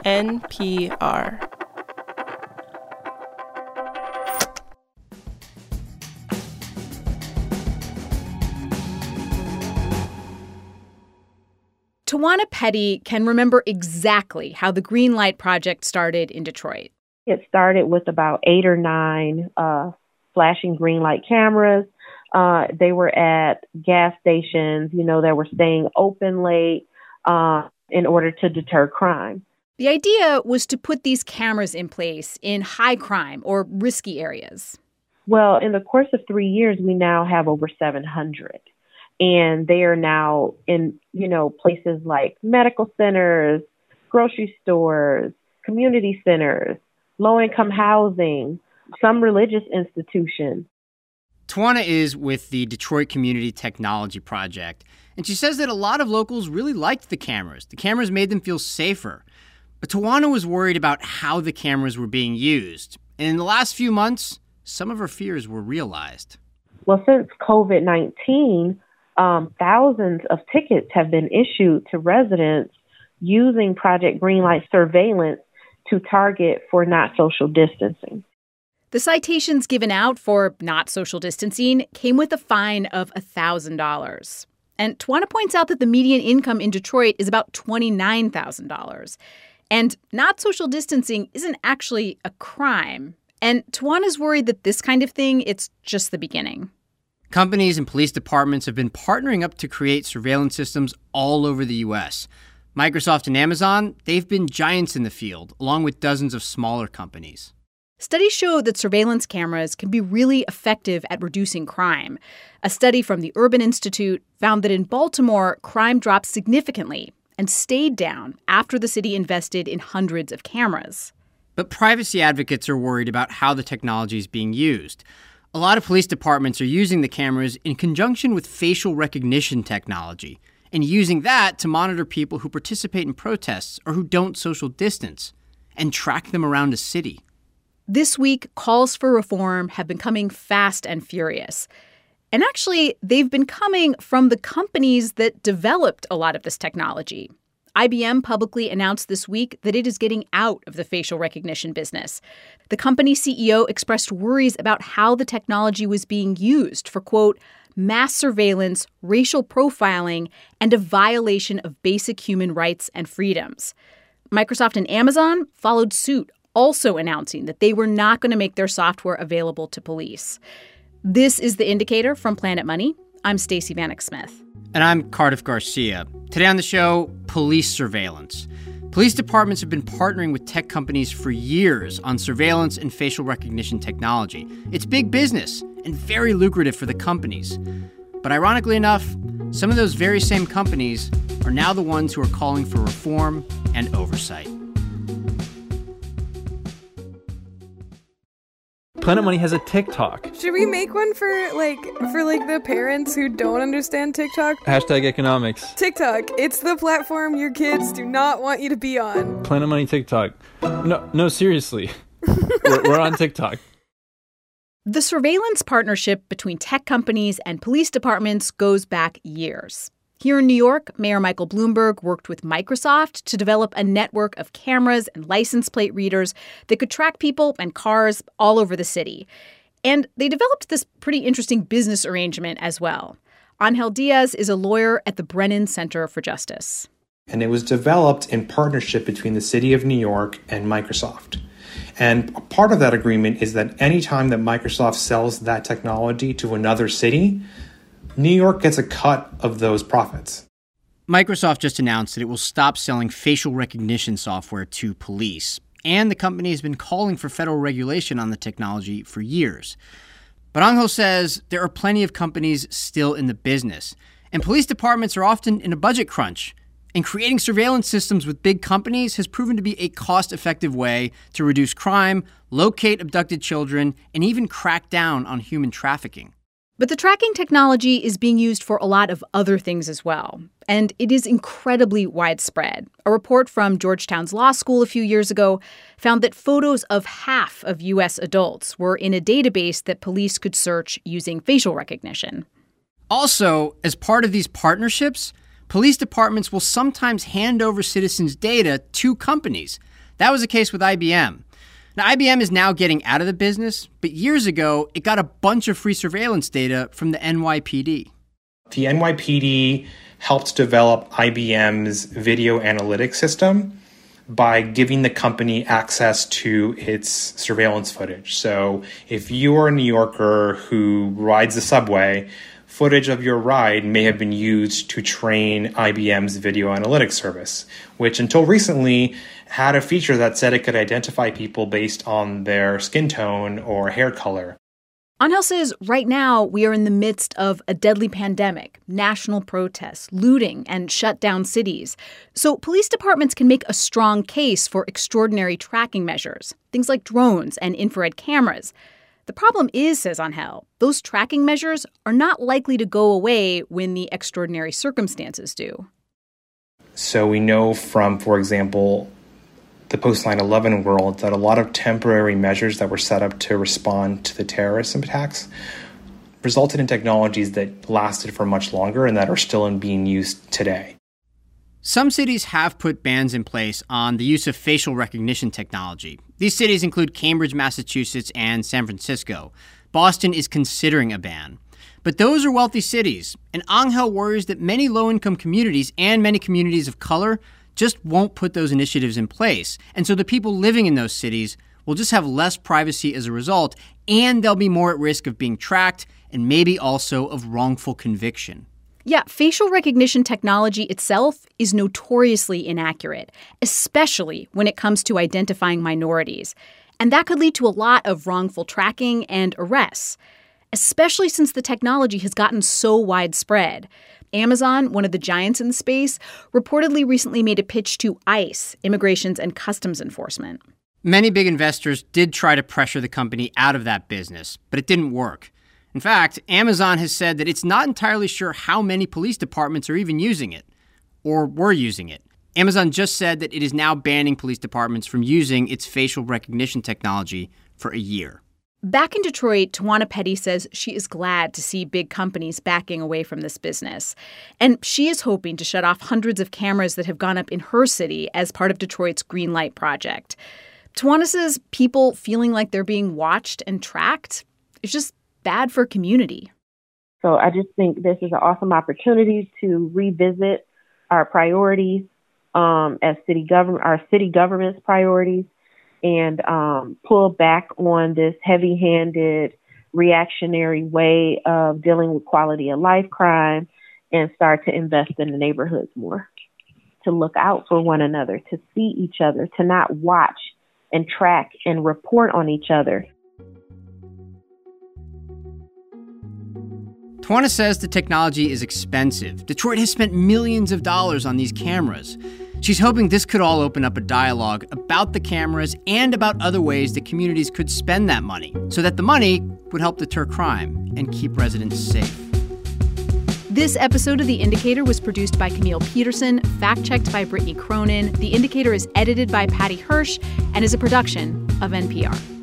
NPR. Tawana Petty can remember exactly how the Green Light Project started in Detroit. It started with about 8 or 9 flashing green light cameras. They were at gas stations, that were staying open late in order to deter crime. The idea was to put these cameras in place in high crime or risky areas. Well, in the course of 3 years, we now have over 700. And they are now in, places like medical centers, grocery stores, community centers, low-income housing, some religious institutions. Tawana is with the Detroit Community Technology Project, and she says that a lot of locals really liked the cameras. The cameras made them feel safer. But Tawana was worried about how the cameras were being used. And in the last few months, some of her fears were realized. Well, since COVID-19, thousands of tickets have been issued to residents using Project Greenlight surveillance to target for not social distancing. The citations given out for not social distancing came with a fine of $1,000. And Tawana points out that the median income in Detroit is about $29,000. And not social distancing isn't actually a crime. And Tawana's worried that this kind of thing, it's just the beginning. Companies and police departments have been partnering up to create surveillance systems all over the U.S. Microsoft and Amazon, they've been giants in the field, along with dozens of smaller companies. Studies show that surveillance cameras can be really effective at reducing crime. A study from the Urban Institute found that in Baltimore, crime dropped significantly and stayed down after the city invested in hundreds of cameras. But privacy advocates are worried about how the technology is being used. A lot of police departments are using the cameras in conjunction with facial recognition technology and using that to monitor people who participate in protests or who don't social distance and track them around a city. This week, calls for reform have been coming fast and furious. And actually, they've been coming from the companies that developed a lot of this technology. IBM publicly announced this week that it is getting out of the facial recognition business. The company CEO expressed worries about how the technology was being used for, quote, mass surveillance, racial profiling, and a violation of basic human rights and freedoms. Microsoft and Amazon followed suit, also announcing that they were not going to make their software available to police. This is The Indicator from Planet Money. I'm Stacey Vanek Smith. And I'm Cardiff Garcia. Today on the show, police surveillance. Police departments have been partnering with tech companies for years on surveillance and facial recognition technology. It's big business and very lucrative for the companies. But ironically enough, some of those very same companies are now the ones who are calling for reform and oversight. Planet Money has a TikTok. Should we make one for the parents who don't understand TikTok? Hashtag economics. TikTok, it's the platform your kids do not want you to be on. Planet Money TikTok. No, seriously. we're on TikTok. The surveillance partnership between tech companies and police departments goes back years. Here in New York, Mayor Michael Bloomberg worked with Microsoft to develop a network of cameras and license plate readers that could track people and cars all over the city. And they developed this pretty interesting business arrangement as well. Angel Diaz is a lawyer at the Brennan Center for Justice. And it was developed in partnership between the city of New York and Microsoft. And a part of that agreement is that any time that Microsoft sells that technology to another city, New York gets a cut of those profits. Microsoft just announced that it will stop selling facial recognition software to police, and the company has been calling for federal regulation on the technology for years. But Angel says there are plenty of companies still in the business, and police departments are often in a budget crunch, and creating surveillance systems with big companies has proven to be a cost-effective way to reduce crime, locate abducted children, and even crack down on human trafficking. But the tracking technology is being used for a lot of other things as well, and it is incredibly widespread. A report from Georgetown's law school a few years ago found that photos of half of U.S. adults were in a database that police could search using facial recognition. Also, as part of these partnerships, police departments will sometimes hand over citizens' data to companies. That was the case with IBM. Now, IBM is now getting out of the business, but years ago, it got a bunch of free surveillance data from the NYPD. The NYPD helped develop IBM's video analytics system by giving the company access to its surveillance footage. So if you are a New Yorker who rides the subway, footage of your ride may have been used to train IBM's video analytics service, which until recently had a feature that said it could identify people based on their skin tone or hair color. Angel says right now we are in the midst of a deadly pandemic, national protests, looting, and shut down cities. So police departments can make a strong case for extraordinary tracking measures, things like drones and infrared cameras. The problem is, says Angel, those tracking measures are not likely to go away when the extraordinary circumstances do. So we know from, for example, the post-9/11 world that a lot of temporary measures that were set up to respond to the terrorist attacks resulted in technologies that lasted for much longer and that are still being used today. Some cities have put bans in place on the use of facial recognition technology. These cities include Cambridge, Massachusetts, and San Francisco. Boston is considering a ban. But those are wealthy cities, and Angel worries that many low-income communities and many communities of color just won't put those initiatives in place. And so the people living in those cities will just have less privacy as a result, and they'll be more at risk of being tracked and maybe also of wrongful conviction. Yeah, facial recognition technology itself is notoriously inaccurate, especially when it comes to identifying minorities. And that could lead to a lot of wrongful tracking and arrests, especially since the technology has gotten so widespread. Amazon, one of the giants in the space, reportedly recently made a pitch to ICE, Immigrations and Customs Enforcement. Many big investors did try to pressure the company out of that business, but it didn't work. In fact, Amazon has said that it's not entirely sure how many police departments are even using it, or were using it. Amazon just said that it is now banning police departments from using its facial recognition technology for a year. Back in Detroit, Tawana Petty says she is glad to see big companies backing away from this business. And she is hoping to shut off hundreds of cameras that have gone up in her city as part of Detroit's Green Light Project. Tawana says people feeling like they're being watched and tracked is just bad for community. So I just think this is an awesome opportunity to revisit our priorities as our city government's priorities, and pull back on this heavy-handed, reactionary way of dealing with quality of life crime and start to invest in the neighborhoods more, to look out for one another, to see each other, to not watch and track and report on each other. Tawana says the technology is expensive. Detroit has spent millions of dollars on these cameras. She's hoping this could all open up a dialogue about the cameras and about other ways that communities could spend that money so that the money would help deter crime and keep residents safe. This episode of The Indicator was produced by Camille Peterson, fact-checked by Brittany Cronin. The Indicator is edited by Patty Hirsch and is a production of NPR.